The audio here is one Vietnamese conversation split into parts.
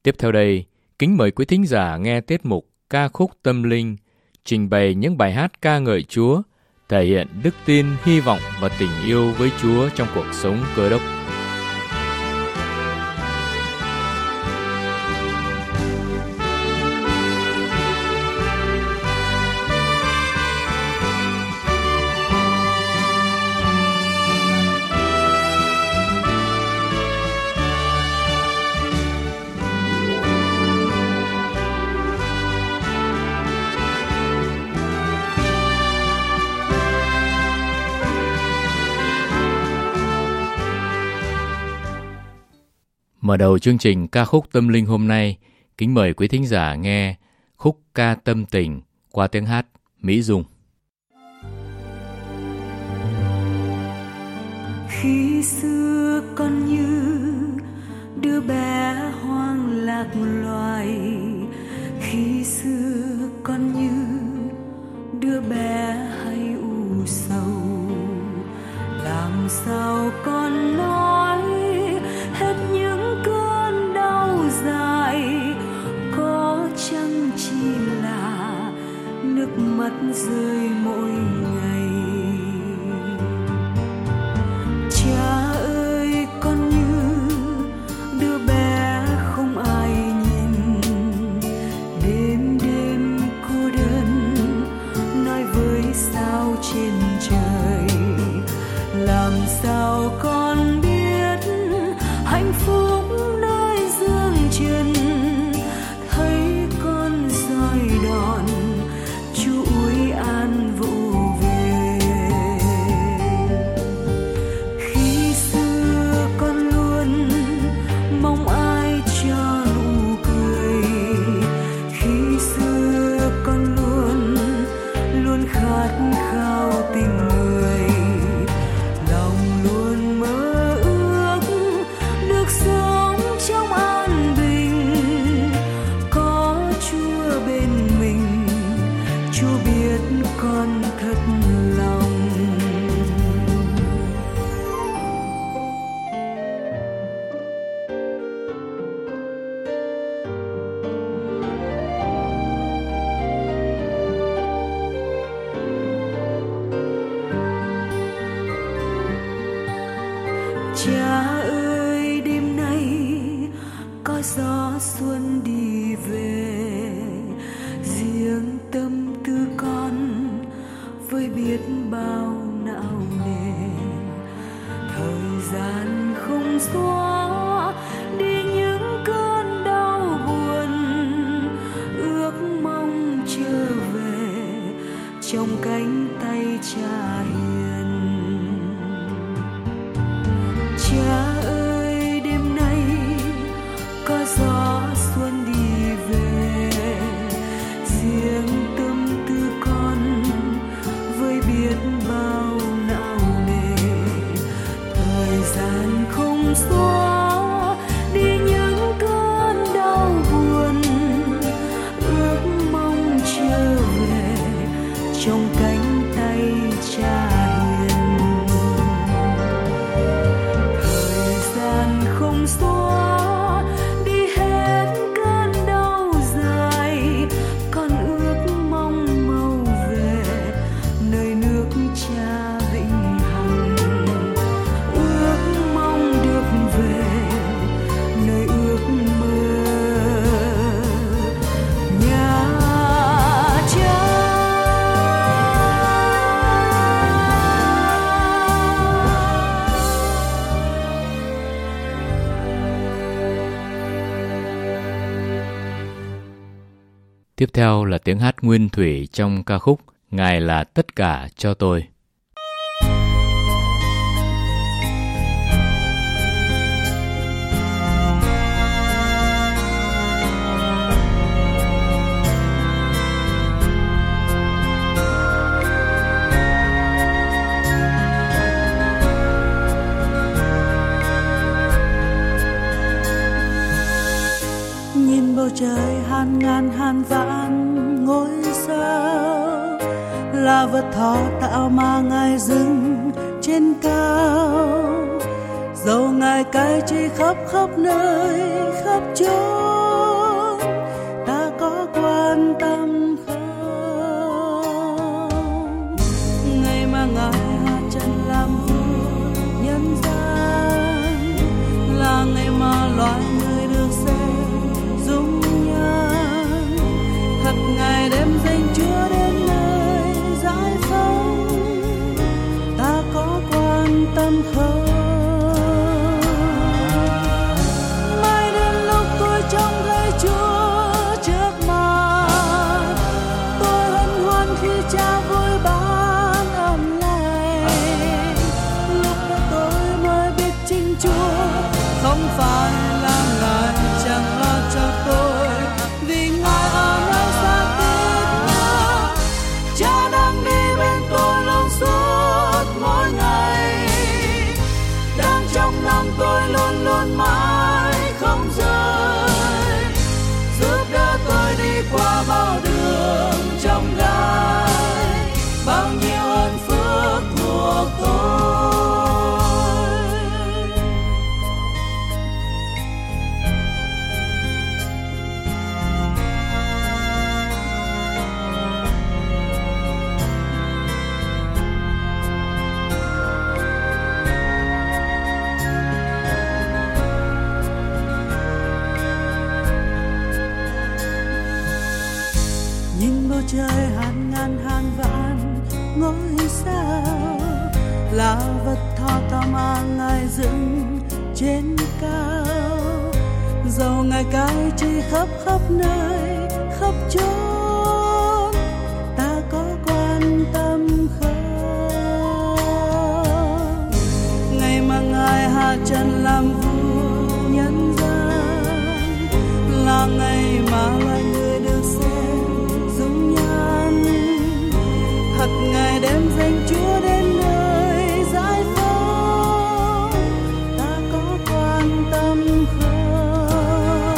Tiếp theo đây, kính mời quý thính giả nghe tiết mục Ca khúc tâm linh, trình bày những bài hát ca ngợi Chúa, thể hiện đức tin, hy vọng và tình yêu với Chúa trong cuộc sống Cơ Đốc. Mở đầu chương trình ca khúc tâm linh hôm nay, kính mời quý thính giả nghe khúc ca tâm tình qua tiếng hát Mỹ Dung. Khi xưa con như đứa bé hoang lạc loài, khi xưa con như đứa bé hay u sầu, làm sao con nói hết những cơn đau dài, có chăng chỉ là nước mắt rơi mỗi ngày. Cha ơi, con như đứa bé không ai nhìn, đêm đêm cô đơn nói với sao trên trời, làm sao con biết hạnh phúc nơi dương trần, thấy con roi đòn Chúa ủi an vỗ về. Khi xưa con luôn mong ai cho nụ cười, khi xưa con luôn luôn khát khao tình người, lòng luôn mơ ước được sống trong an bình, có Chúa bên mình, Chúa biết con thật lòng. Cha ơi, đêm nay có gió xuân đi về, riêng tâm tư con với biết bao não nề, thời gian không xóa đi những cơn đau buồn, ước mong trở về trong cánh tay Cha hiền. Cha ơi, đêm nay có gió xuân đi về, riêng tâm tư con với biết bao não nề, thời gian không xóa đi những cơn đau buồn, ước mong trở về trong cánh tay Cha hiền. Thời gian không xóa đi hết cơn đau dài, con ước mong mau về nơi nước Cha vĩnh hằng, ước mong được về nơi ước mơ nhà Cha. Tiếp theo là tiếng hát nguyên thủy trong ca khúc Ngài là tất cả cho tôi. Nhìn bầu trời hàng ngàn hàng vạn ngôi sao, là vật thọ tạo mà Ngài dừng trên cao, dầu Ngài cai trị khắp khắp nơi khắp chốn. Cha vui ban ơn lành. Lúc đó tôi mới biết chính Chúa không phải là Ngài chẳng lo cho tôi, vì Ngài ở nơi xa tít nhớ. Cha đang đi bên tôi luôn suốt mỗi ngày, đang trong lòng tôi luôn luôn mãi không rời, giúp đỡ tôi đi qua bao đường trong gai, bao nhiêu ơn phước thuộc tôi. Nhìn bầu trời hàng ngàn hàng vạn ngôi sao là vật thọ ta mà Ngài dựng trên cao, dầu Ngài cai trị khắp khắp nơi khắp chốn, ta có quan tâm không? Ngày mà Ngài hạ trần làm vua nhân gian, là ngày mà loài người được xem dung nhan. Thật Ngài đem danh Chúa đến nơi giải phóng, ta có quan tâm không?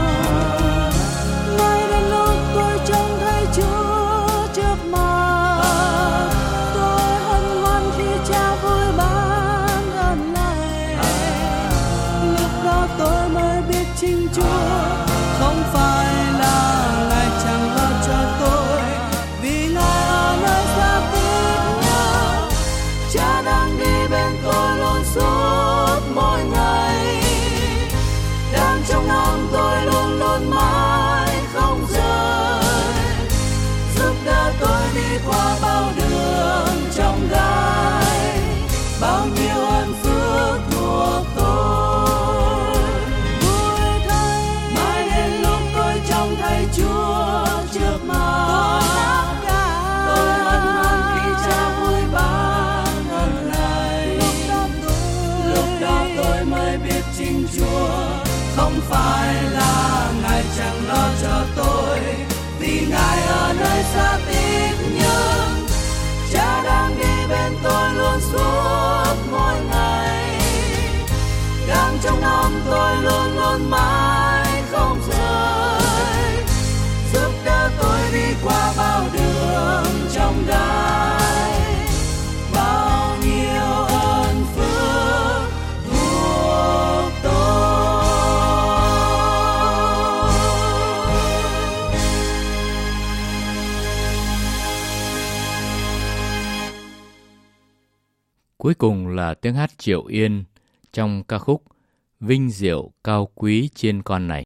Mai đến lúc tôi trông thấy Chúa trước mặt, tôi hân hoan khi Cha vui ban ơn lành. Lúc đó tôi mới biết chính Chúa không phải là Ngài chẳng lo cho tôi, vì Ngài ở nơi xa tít nhớ. Cha đang đi bên tôi luôn suốt mỗi ngày, đang trong lòng tôi luôn luôn mãi không rời, giúp đỡ tôi đi qua bao đường trong gai, bao nhiêu ơn phước thuộc tôi. Vui thay mai đến lúc tôi trông thấy Chúa trước mặt, tôi hân hoan khi Cha vui ban ơn lành. Lúc đó tôi mới biết chính Chúa không phải là Ngài chẳng lo cho tôi, vì Ngài ở nơi xa tít nhớ. Cha đang đi bên tôi luôn suốt mỗi ngày, đang trong lòng tôi luôn luôn mãi không rời, giúp đỡ tôi đi qua bao đường trong gai, bao nhiêu ơn phước thuộc tôi. Cuối cùng là tiếng hát Triệu Yên trong ca khúc Vinh diệu cao quý trên con này.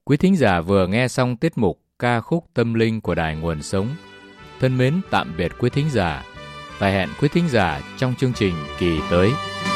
Quý thính giả vừa nghe xong tiết mục ca khúc tâm linh của Đài Nguồn Sống. Thân mến tạm biệt quý thính giả và hẹn quý thính giả trong chương trình kỳ tới.